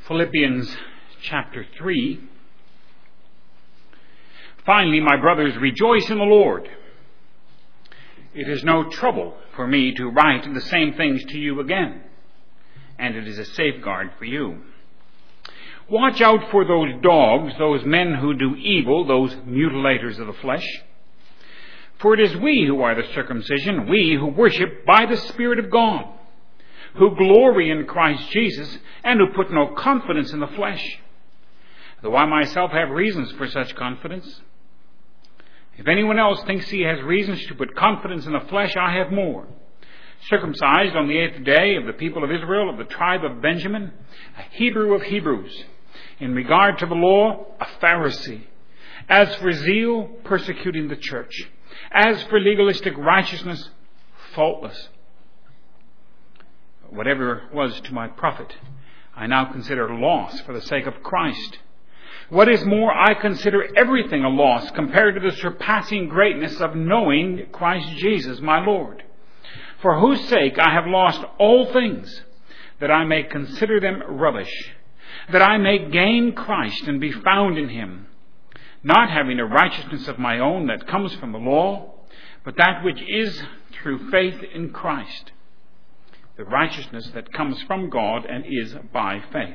Philippians chapter 3. Finally, my brothers, rejoice in the Lord. It is no trouble for me to write the same things to you again, and it is a safeguard for you. Watch out for those dogs, those men who do evil, those mutilators of the flesh. For it is we who are the circumcision, we who worship by the Spirit of God, who glory in Christ Jesus, and who put no confidence in the flesh. Though I myself have reasons for such confidence. If anyone else thinks he has reasons to put confidence in the flesh, I have more. Circumcised on the 8th day, of the people of Israel, of the tribe of Benjamin, a Hebrew of Hebrews. In regard to the law, a Pharisee. As for zeal, persecuting the church. As for legalistic righteousness, faultless. Whatever was to my profit, I now consider loss for the sake of Christ. What is more, I consider everything a loss compared to the surpassing greatness of knowing Christ Jesus, my Lord, for whose sake I have lost all things, that I may consider them rubbish, that I may gain Christ and be found in him, not having a righteousness of my own that comes from the law, but that which is through faith in Christ, the righteousness that comes from God and is by faith.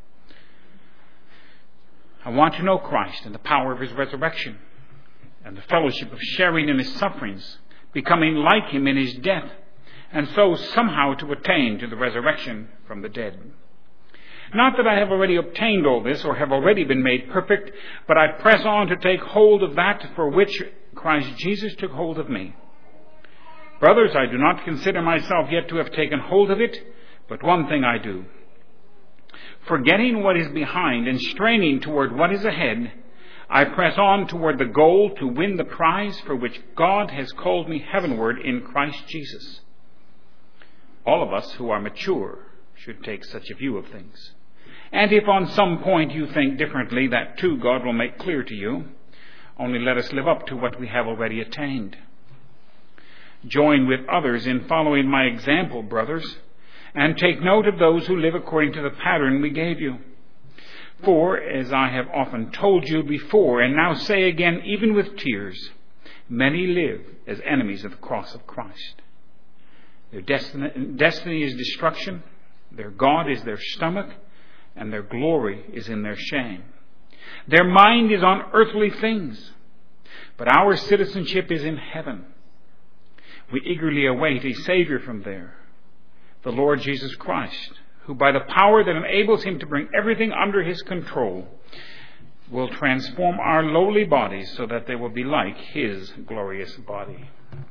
I want to know Christ and the power of his resurrection, and the fellowship of sharing in his sufferings, becoming like him in his death, and so somehow to attain to the resurrection from the dead. Not that I have already obtained all this or have already been made perfect, but I press on to take hold of that for which Christ Jesus took hold of me. Brothers, I do not consider myself yet to have taken hold of it, but one thing I do. Forgetting what is behind and straining toward what is ahead, I press on toward the goal to win the prize for which God has called me heavenward in Christ Jesus. All of us who are mature should take such a view of things. And if on some point you think differently, that too God will make clear to you. Only let us live up to what we have already attained. Join with others in following my example, brothers, and take note of those who live according to the pattern we gave you. For, as I have often told you before, and now say again, even with tears, many live as enemies of the cross of Christ. Their destiny is destruction, their God is their stomach, and their glory is in their shame. Their mind is on earthly things, but our citizenship is in heaven. We eagerly await a Savior from there, the Lord Jesus Christ, who by the power that enables him to bring everything under his control will transform our lowly bodies so that they will be like his glorious body.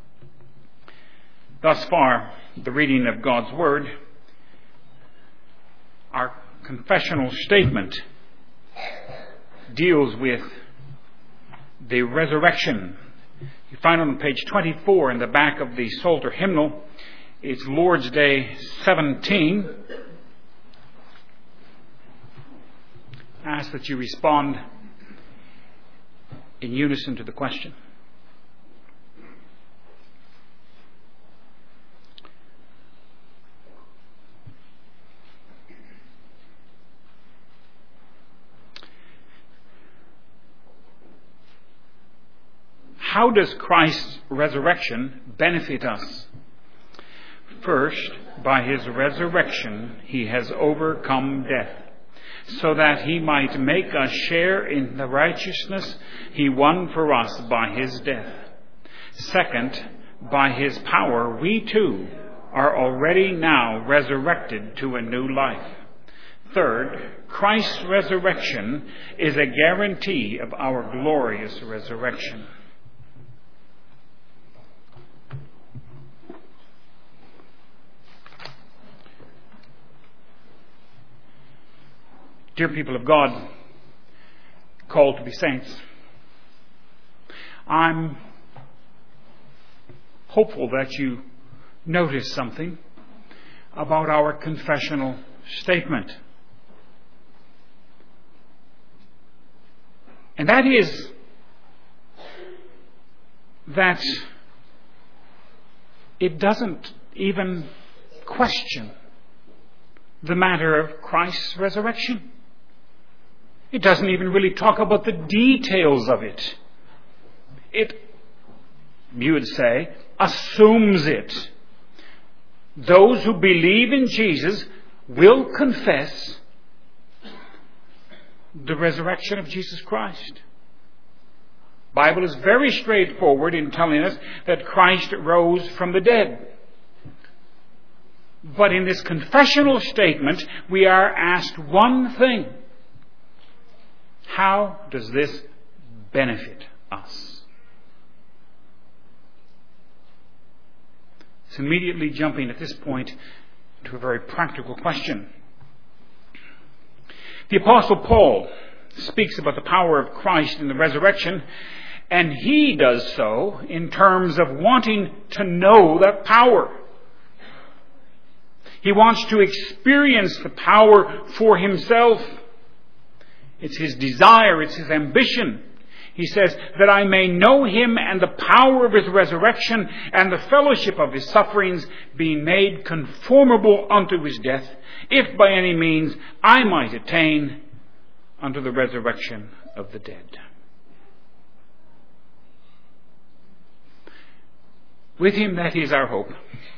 Thus far, the reading of God's Word. Our confessional statement deals with the resurrection. You find it on page 24 in the back of the Psalter hymnal. It's Lord's Day 17. I ask that you respond in unison to the question. How does Christ's resurrection benefit us? First, by his resurrection, he has overcome death, so that he might make us share in the righteousness he won for us by his death. Second, by his power, we too are already now resurrected to a new life. Third, Christ's resurrection is a guarantee of our glorious resurrection. Dear people of God, called to be saints, I'm hopeful that you notice something about our confessional statement. And that is that it doesn't even question the matter of Christ's resurrection. It doesn't even really talk about the details of it. It, you would say, assumes it. Those who believe in Jesus will confess the resurrection of Jesus Christ. The Bible is very straightforward in telling us that Christ rose from the dead. But in this confessional statement, we are asked one thing. How does this benefit us? It's immediately jumping at this point to a very practical question. The Apostle Paul speaks about the power of Christ in the resurrection, and he does so in terms of wanting to know that power. He wants to experience the power for himself. It's his desire, it's his ambition. He says, that I may know him and the power of his resurrection and the fellowship of his sufferings, being made conformable unto his death, if by any means I might attain unto the resurrection of the dead. With him, that is our hope.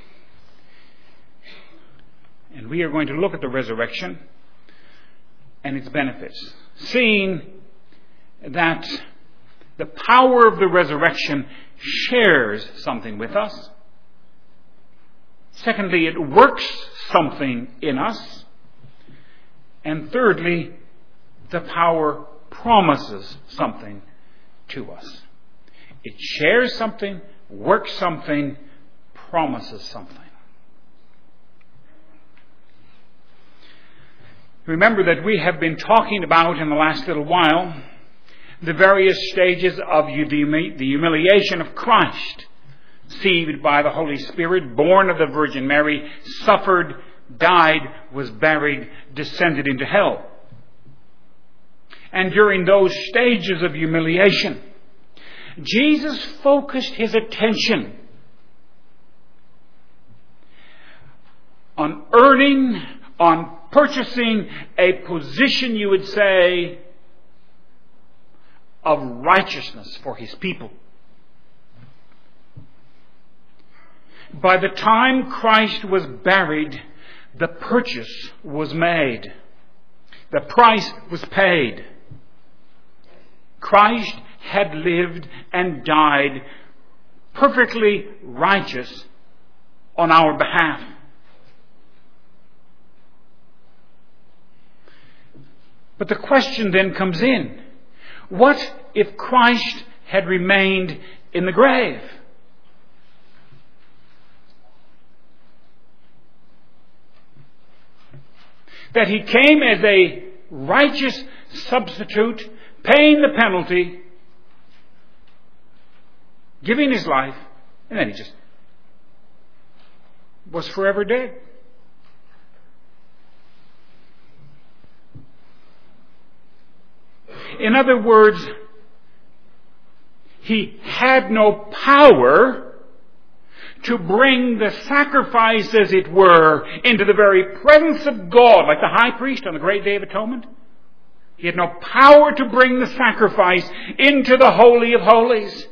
And we are going to look at the resurrection and its benefits, seeing that the power of the resurrection shares something with us. Secondly, it works something in us. And thirdly, the power promises something to us. It shares something, works something, promises something. Remember that we have been talking about in the last little while the various stages of the humiliation of Christ, conceived by the Holy Spirit, born of the Virgin Mary, suffered, died, was buried, descended into hell. And during those stages of humiliation, Jesus focused his attention on earning, on purchasing a position, you would say, of righteousness for his people. By the time Christ was buried, the purchase was made. The price was paid. Christ had lived and died perfectly righteous on our behalf. But the question then comes in. What if Christ had remained in the grave? That he came as a righteous substitute, paying the penalty, giving his life, and then he just was forever dead. In other words, he had no power to bring the sacrifice, as it were, into the very presence of God, like the high priest on the great day of atonement. He had no power to bring the sacrifice into the Holy of Holies.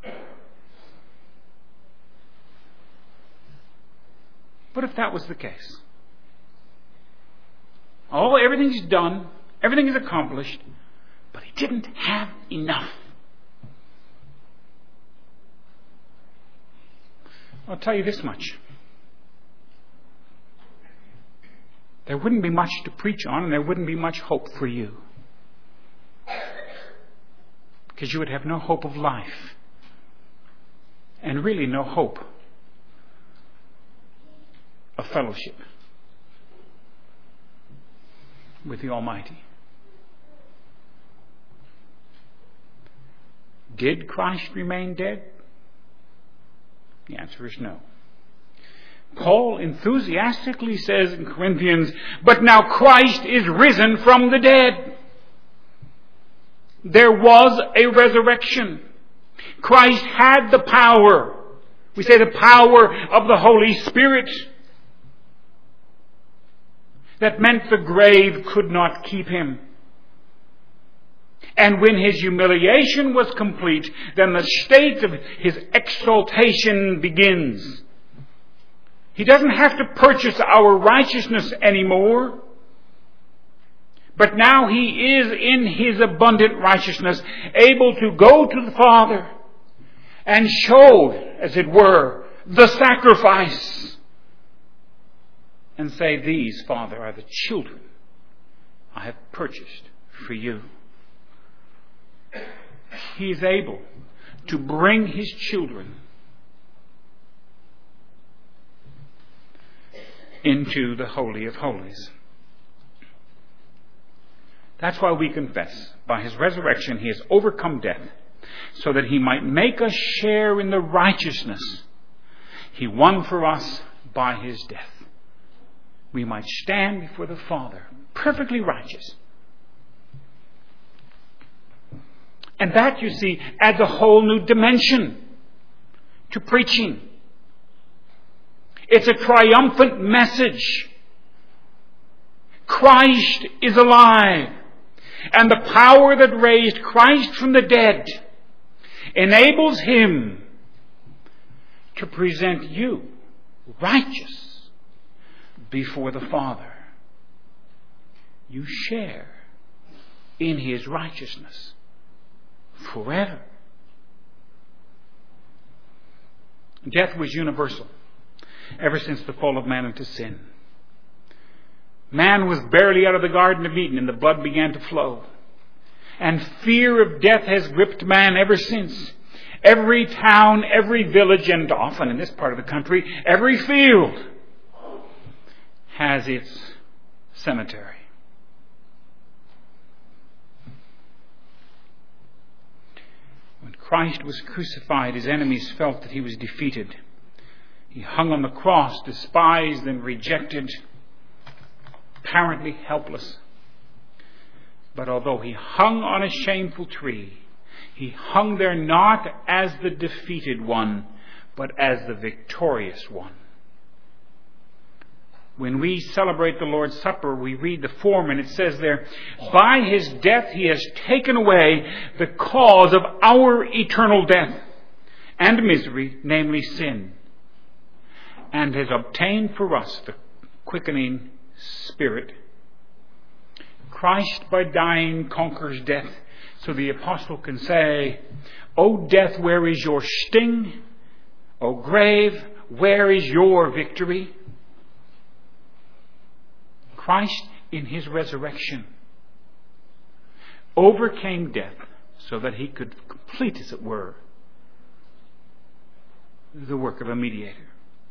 What if that was the case? Oh, everything's done, everything is accomplished, but he didn't have enough. I'll tell you this much. There wouldn't be much to preach on, and there wouldn't be much hope for you. Because you would have no hope of life. And really no hope of fellowship with the Almighty. Did Christ remain dead? The answer is no. Paul enthusiastically says in Corinthians, but now Christ is risen from the dead. There was a resurrection. Christ had the power. We say the power of the Holy Spirit. that meant the grave could not keep him. And when his humiliation was complete, then the state of his exaltation begins. He doesn't have to purchase our righteousness anymore. But now he is in his abundant righteousness able to go to the Father and show, as it were, the sacrifice. And say, these, Father, are the children I have purchased for you. He is able to bring his children into the Holy of Holies. That's why we confess, by his resurrection he has overcome death, so that he might make us share in the righteousness he won for us by his death. We might stand before the Father, perfectly righteous. And that, you see, adds a whole new dimension to preaching. It's a triumphant message. Christ is alive. And the power that raised Christ from the dead enables him to present you righteous before the Father. You share in his righteousness forever. Death was universal ever since the fall of man into sin. Man was barely out of the Garden of Eden and the blood began to flow. And fear of death has gripped man ever since. Every town, every village, and often in this part of the country, every field has its cemetery. When Christ was crucified, his enemies felt that he was defeated. He hung on the cross, despised and rejected, apparently helpless. But although he hung on a shameful tree, he hung there not as the defeated one, but as the victorious one. When we celebrate the Lord's Supper, we read the form, and it says there, by his death he has taken away the cause of our eternal death and misery, namely sin, and has obtained for us the quickening Spirit. Christ by dying conquers death. So the apostle can say, O death, where is your sting? O grave, where is your victory? Christ in his resurrection overcame death so that he could complete, as it were, the work of a mediator.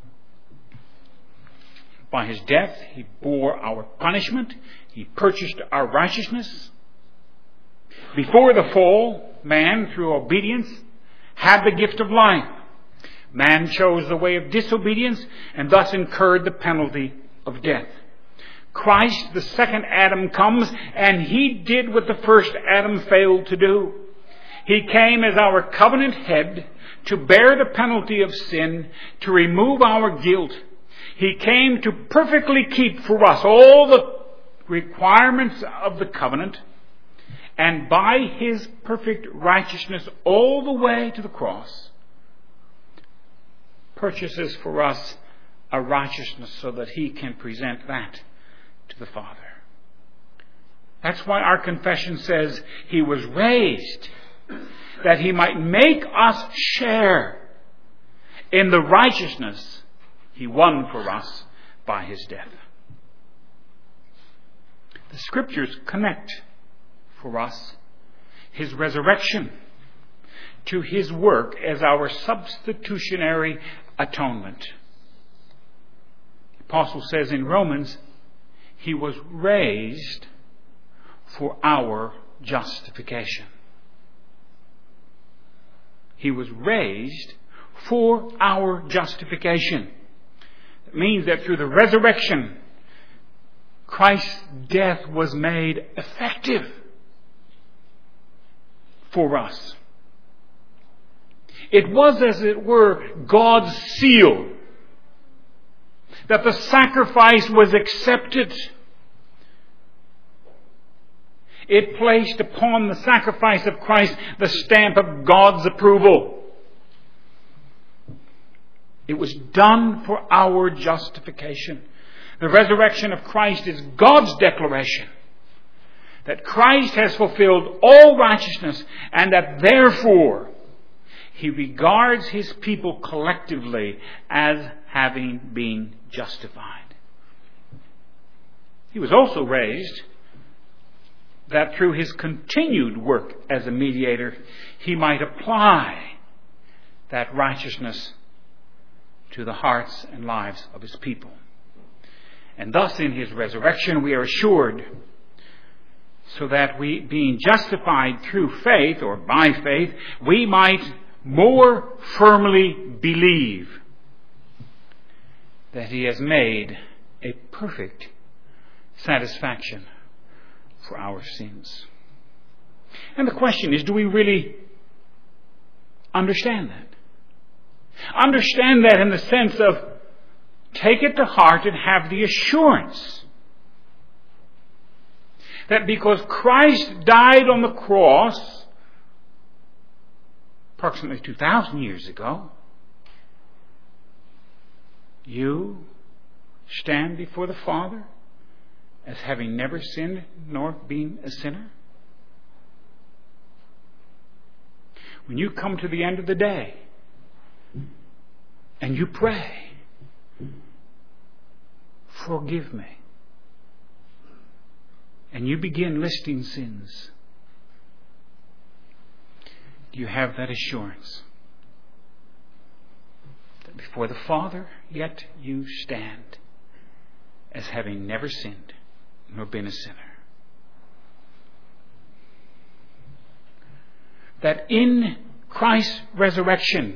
By his death, he bore our punishment. He purchased our righteousness. Before the fall, man, through obedience, had the gift of life. Man chose the way of disobedience and thus incurred the penalty of death. Christ, the second Adam, comes and he did what the first Adam failed to do. He came as our covenant head to bear the penalty of sin, to remove our guilt. He came to perfectly keep for us all the requirements of the covenant, and by his perfect righteousness all the way to the cross, purchases for us a righteousness so that he can present that to the Father. That's why our confession says he was raised, that he might make us share in the righteousness he won for us by his death. The Scriptures connect for us his resurrection to his work as our substitutionary atonement. The apostle says in Romans, he was raised for our justification. He was raised for our justification. It means that through the resurrection, Christ's death was made effective for us. It was, as it were, God's seal that the sacrifice was accepted It placed upon the sacrifice of Christ the stamp of God's approval. It was done for our justification. The resurrection of Christ is God's declaration that Christ has fulfilled all righteousness and that therefore He regards His people collectively as having been justified. He was also raised that through His continued work as a mediator, He might apply that righteousness to the hearts and lives of His people. And thus in His resurrection we are assured, so that we, being justified through faith or by faith, we might more firmly believe that He has made a perfect satisfaction for our sins. And the question is, do we really understand that? Understand that in the sense of take it to heart and have the assurance that because Christ died on the cross approximately 2,000 years ago, you stand before the Father as having never sinned nor been a sinner? When you come to the end of the day and you pray, forgive me, and you begin listing sins, do you have that assurance that before the Father yet you stand as having never sinned nor been a sinner? That in Christ's resurrection,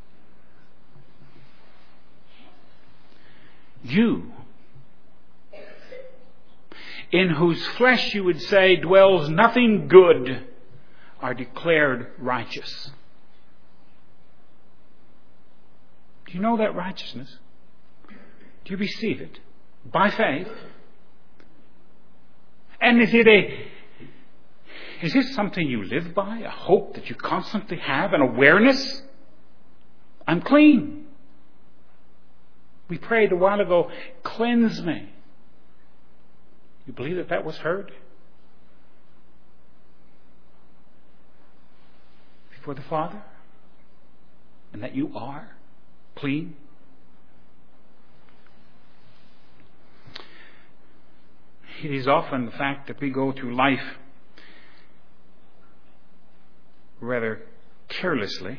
you, in whose flesh you would say dwells nothing good, are declared righteous. Do you know that righteousness? Do you receive it by faith? And is this something you live by? A hope that you constantly have? An awareness? I'm clean. We prayed a while ago, cleanse me. You believe that that was heard? Before the Father? And that you are clean? It is often the fact that we go through life rather carelessly.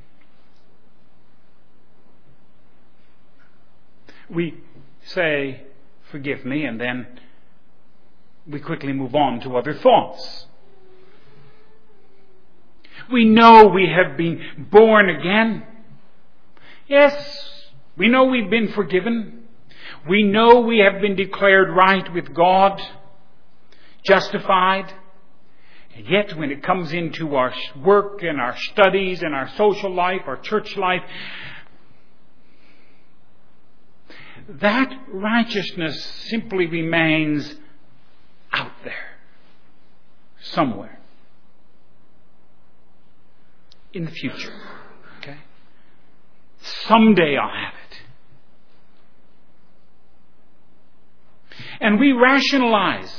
We say, forgive me, and then we quickly move on to other thoughts. We know we have been born again. Yes, we know we've been forgiven. We know we have been declared right with God, justified. And yet when it comes into our work and our studies and our social life, our church life, that righteousness simply remains out there, somewhere, in the future. Okay? Someday I'll have it. And we rationalize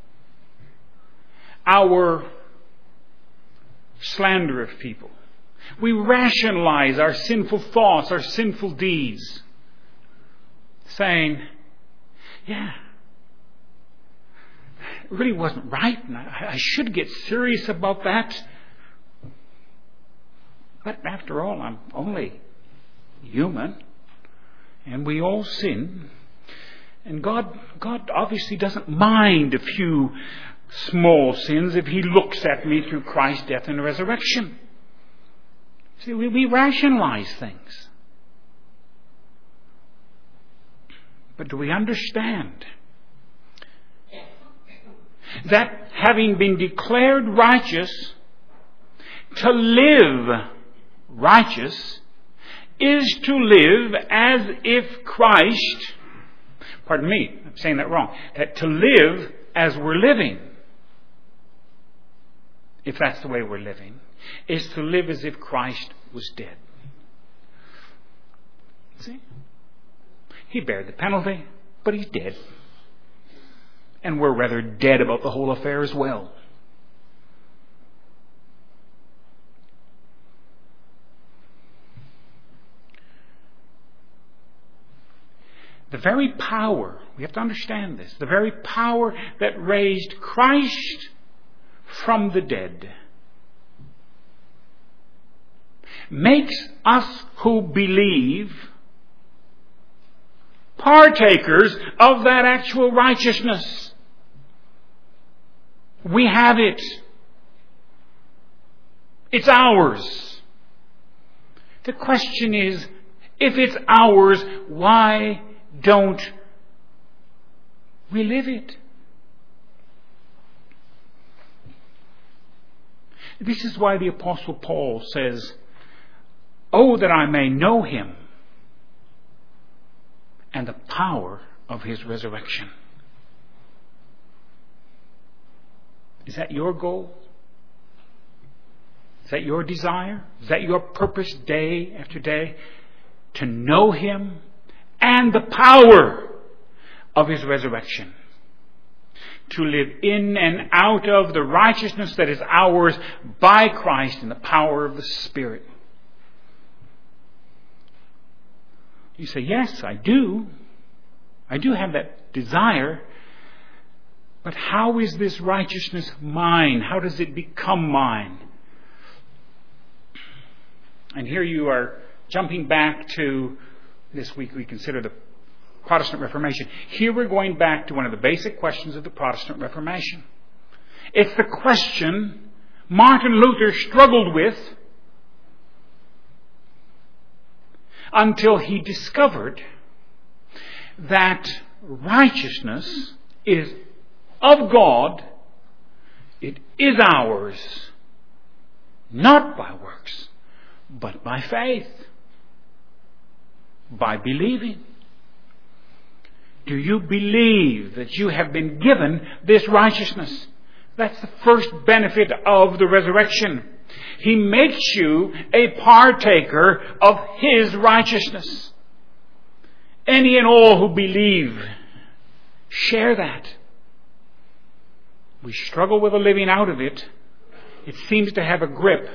our slander of people. We rationalize our sinful thoughts, our sinful deeds, saying, yeah, it really wasn't right, and I should get serious about that. But after all, I'm only human, and we all sin. And God obviously doesn't mind a few small sins if He looks at me through Christ's death and resurrection. See, we rationalize things. But do we understand that having been declared righteous, to live righteous is to live as if Christ, pardon me, I'm saying that wrong, that to live as we're living. if that's the way we're living, is to live as if Christ was dead. See? He bared the penalty, but he's dead. And we're rather dead about the whole affair as well. The very power, we have to understand this, the very power that raised Christ from the dead makes us who believe partakers of that actual righteousness. We have it. It's ours. The question is, if it's ours, why don't we live it? This is why the Apostle Paul says, "Oh, that I may know him and the power of his resurrection." Is that your goal? Is that your desire? Is that your purpose day after day? To know him and the power of his resurrection. To live in and out of the righteousness that is ours by Christ in the power of the Spirit. You say, yes, I do. I do have that desire. But how is this righteousness mine? How does it become mine? And here you are jumping back to, this week we consider the Protestant Reformation. Here we're going back to one of the basic questions of the Protestant Reformation. It's the question Martin Luther struggled with until he discovered that righteousness is of God. It is ours, not by works, but by faith, by believing. Do you believe that you have been given this righteousness? That's the first benefit of the resurrection. He makes you a partaker of his righteousness. Any and all who believe share that. We struggle with the living out of it. It seems to have a grip.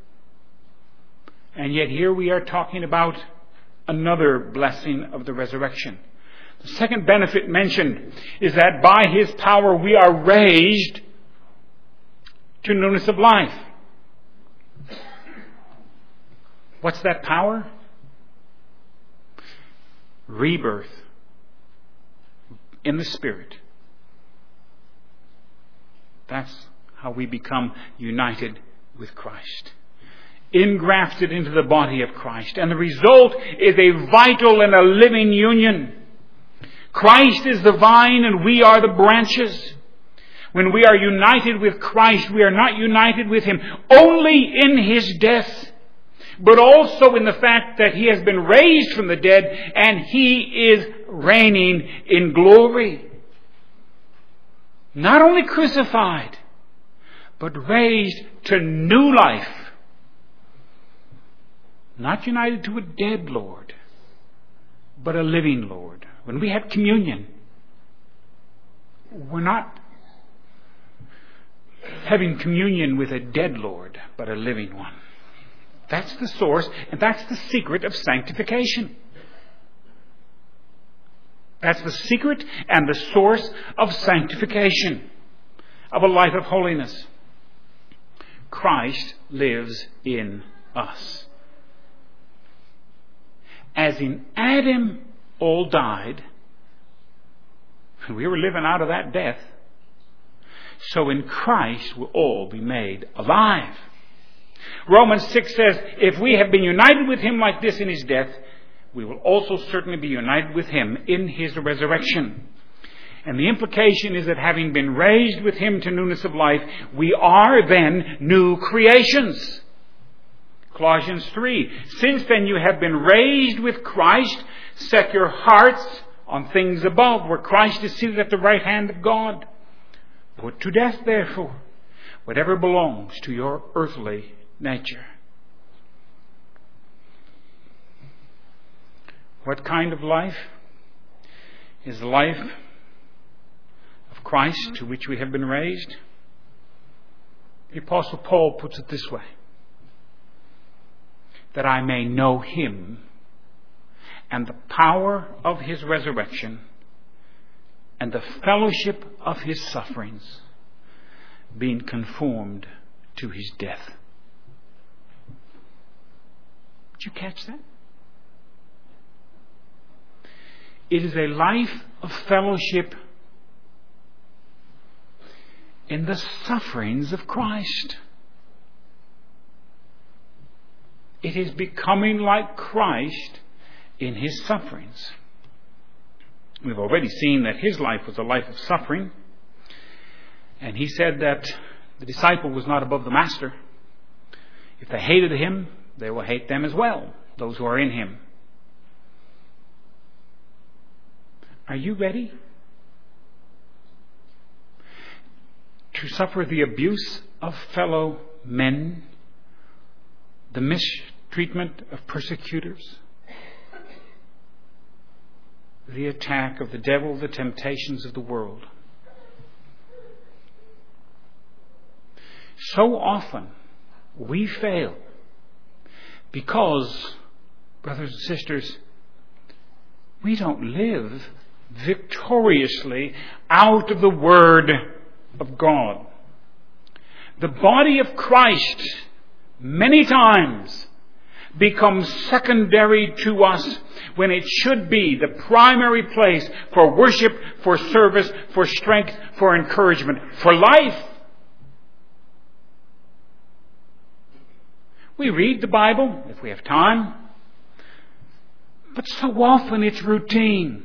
And yet here we are talking about another blessing of the resurrection. The second benefit mentioned is that by his power we are raised to newness of life. What's that power? Rebirth in the Spirit. That's how we become united with Christ. Engrafted into the body of Christ. And the result is a vital and a living union. Christ is the vine and we are the branches. When we are united with Christ, we are not united with him only in his death, but also in the fact that he has been raised from the dead and he is reigning in glory. Not only crucified, but raised to new life. Not united to a dead Lord, but a living Lord. When we have communion, we're not having communion with a dead Lord, but a living one. That's the source, and that's the secret of sanctification. That's the secret and the source of sanctification, of a life of holiness. Christ lives in us. As in Adam all died, and we were living out of that death, so in Christ will all be made alive. Romans 6 says, if we have been united with him like this in his death, we will also certainly be united with him in his resurrection. And the implication is that having been raised with him to newness of life, we are then new creations. Colossians 3, since then you have been raised with Christ, set your hearts on things above, where Christ is seated at the right hand of God. Put to death, therefore, whatever belongs to your earthly nature. What kind of life is the life of Christ to which we have been raised? The Apostle Paul puts it this way: that I may know Him and the power of His resurrection and the fellowship of His sufferings, being conformed to His death. Did you catch that? It is a life of fellowship in the sufferings of Christ. It is becoming like Christ in His sufferings. We've already seen that His life was a life of suffering. And He said that the disciple was not above the master. If they hated Him, they will hate them as well, those who are in Him. Are you ready to suffer the abuse of fellow men, the mistreatment of persecutors, the attack of the devil, the temptations of the world? So often we fail because, brothers and sisters, we don't live victoriously out of the Word of God. The body of Christ many times becomes secondary to us when it should be the primary place for worship, for service, for strength, for encouragement, for life. We read the Bible if we have time, but so often it's routine.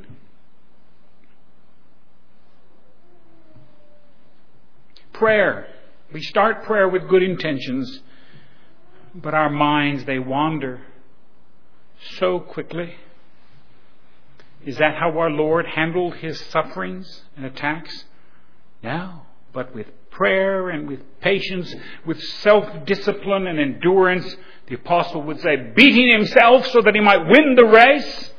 Prayer. We start prayer with good intentions, but our minds, they wander so quickly. Is that how our Lord handled His sufferings and attacks? No, but with prayer and with patience, with self-discipline and endurance. The apostle would say, beating himself so that he might win the race,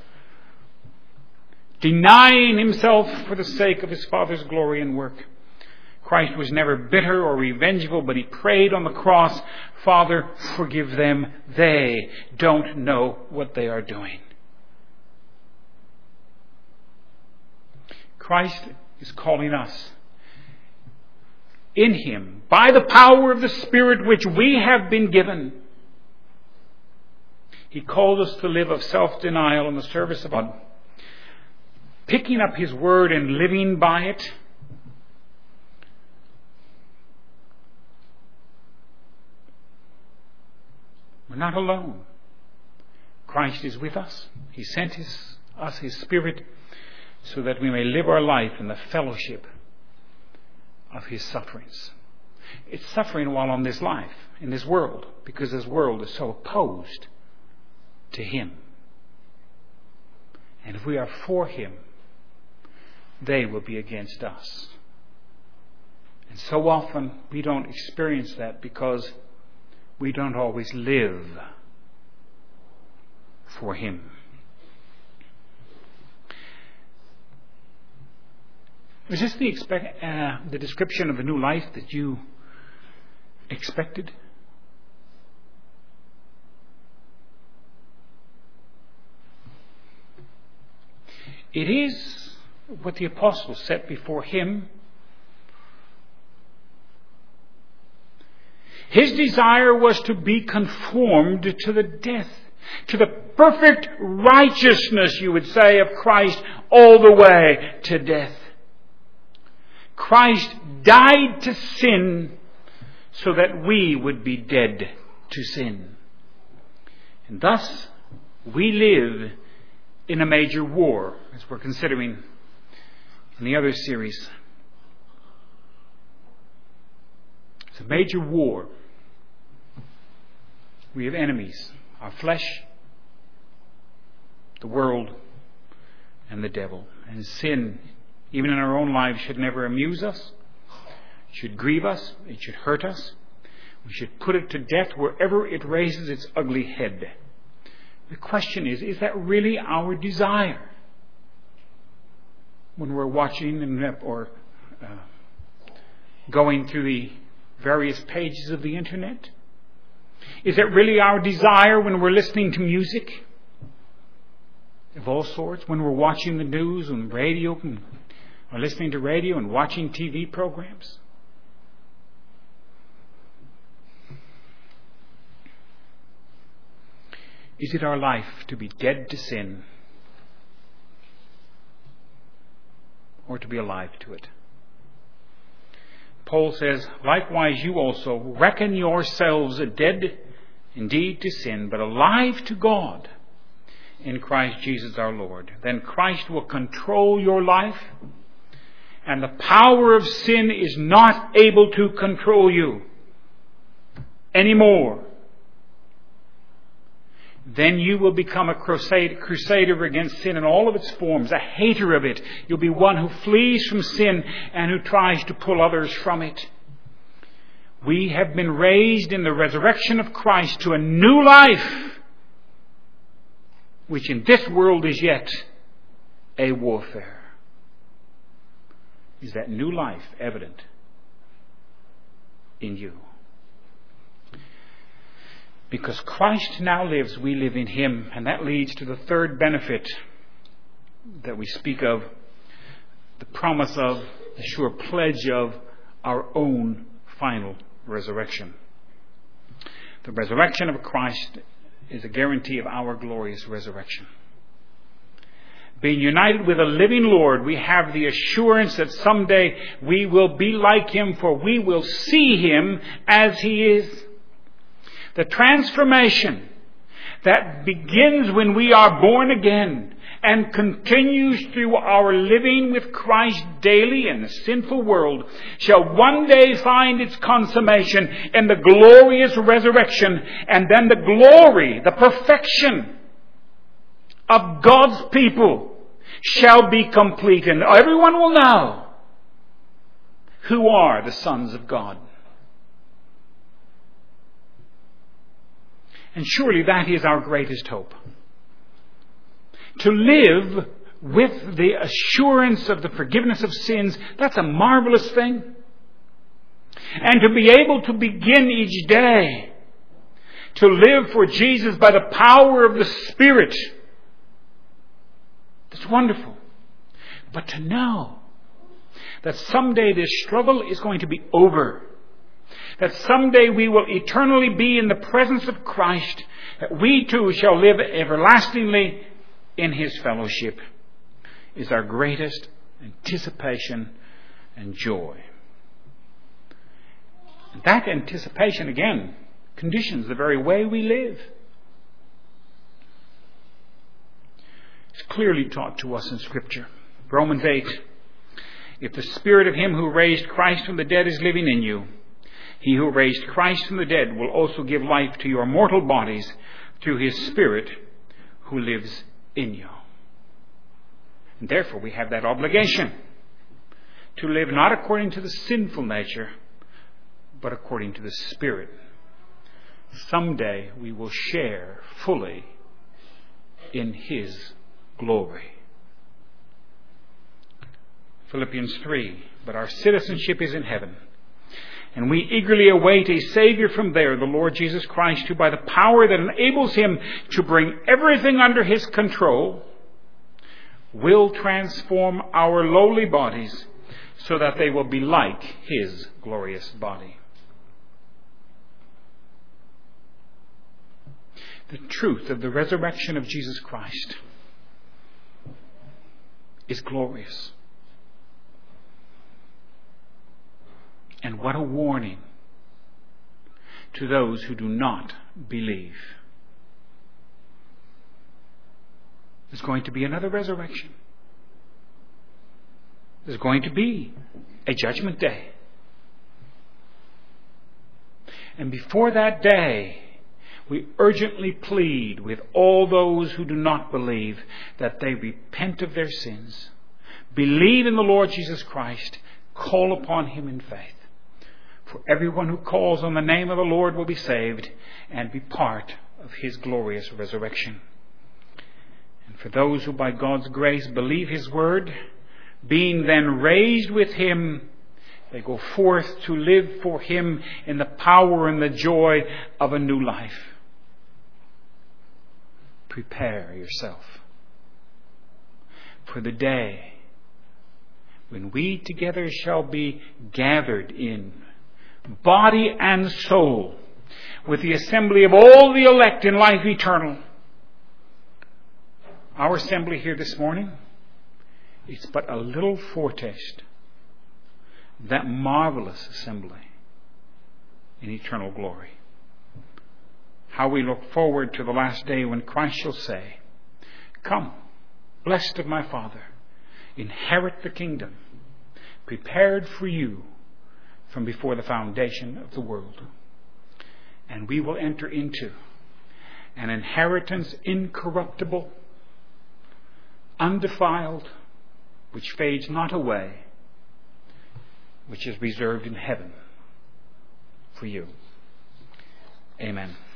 denying himself for the sake of his Father's glory and work. Christ was never bitter or revengeful, but He prayed on the cross, Father, forgive them. They don't know what they are doing. Christ is calling us in Him, by the power of the Spirit which we have been given. He called us to live of self-denial in the service of God, picking up His Word and living by it. We're not alone. Christ is with us. He sent us His Spirit so that we may live our life in the fellowship of His sufferings. It's suffering while on this life, in this world, because this world is so opposed to Him. And if we are for Him, they will be against us. And so often we don't experience that because we don't always live for Him. Was this the description of the new life that you expected? It is what the apostle set before him. His desire was to be conformed to the death, to the perfect righteousness, you would say, of Christ all the way to death. Christ died to sin so that we would be dead to sin. And thus, we live in a major war, as we're considering in the other series. It's a major war. We have enemies, our flesh, the world, and the devil. And sin, even in our own lives, should never amuse us, It should grieve us. It should hurt us. We should put it to death wherever it raises its ugly head. The question is that really our desire? When we're watching or going through the various pages of the internet? Is it really our desire when we're listening to music of all sorts? When we're watching the news and radio, or listening to radio and watching TV programs? Is it our life to be dead to sin, or to be alive to it? Paul says, likewise you also reckon yourselves dead indeed to sin, but alive to God in Christ Jesus our Lord. Then Christ will control your life, and the power of sin is not able to control you anymore. Then you will become a crusader against sin in all of its forms, a hater of it. You'll be one who flees from sin and who tries to pull others from it. We have been raised in the resurrection of Christ to a new life, which in this world is yet a warfare. Is that new life evident in you? Because Christ now lives, we live in Him. And that leads to the third benefit that we speak of, the promise of, the sure pledge of our own final resurrection. The resurrection of Christ is a guarantee of our glorious resurrection. Being united with a living Lord, we have the assurance that someday we will be like Him, for we will see Him as He is. The transformation that begins when we are born again and continues through our living with Christ daily in the sinful world shall one day find its consummation in the glorious resurrection, and then the glory, the perfection of God's people shall be complete, and everyone will know who are the sons of God. And surely that is our greatest hope. To live with the assurance of the forgiveness of sins, that's a marvelous thing. And to be able to begin each day to live for Jesus by the power of the Spirit, that's wonderful. But to know that someday this struggle is going to be over, that someday we will eternally be in the presence of Christ, that we too shall live everlastingly in His fellowship, is our greatest anticipation and joy. And that anticipation, again, conditions the very way we live. It's clearly taught to us in Scripture. Romans 8, if the Spirit of Him who raised Christ from the dead is living in you, He who raised Christ from the dead will also give life to your mortal bodies through His Spirit who lives in you. And therefore we have that obligation to live not according to the sinful nature, but according to the Spirit. Someday we will share fully in His glory. Philippians 3, but our citizenship is in heaven, and we eagerly await a Savior from there, the Lord Jesus Christ, who by the power that enables Him to bring everything under His control will transform our lowly bodies so that they will be like His glorious body. The truth of the resurrection of Jesus Christ is glorious. And what a warning to those who do not believe. There's going to be another resurrection. There's going to be a judgment day. And before that day, we urgently plead with all those who do not believe that they repent of their sins, believe in the Lord Jesus Christ, call upon Him in faith. For everyone who calls on the name of the Lord will be saved and be part of His glorious resurrection. And for those who by God's grace believe His word, being then raised with Him, they go forth to live for Him in the power and the joy of a new life. Prepare yourself for the day when we together shall be gathered in body and soul with the assembly of all the elect in life eternal. Our assembly here this morning, it's but a little foretaste of that marvelous assembly in eternal glory. How we look forward to the last day when Christ shall say, "Come, blessed of my Father, inherit the kingdom prepared for you from before the foundation of the world." And we will enter into an inheritance incorruptible, undefiled, which fades not away, which is reserved in heaven for you. Amen.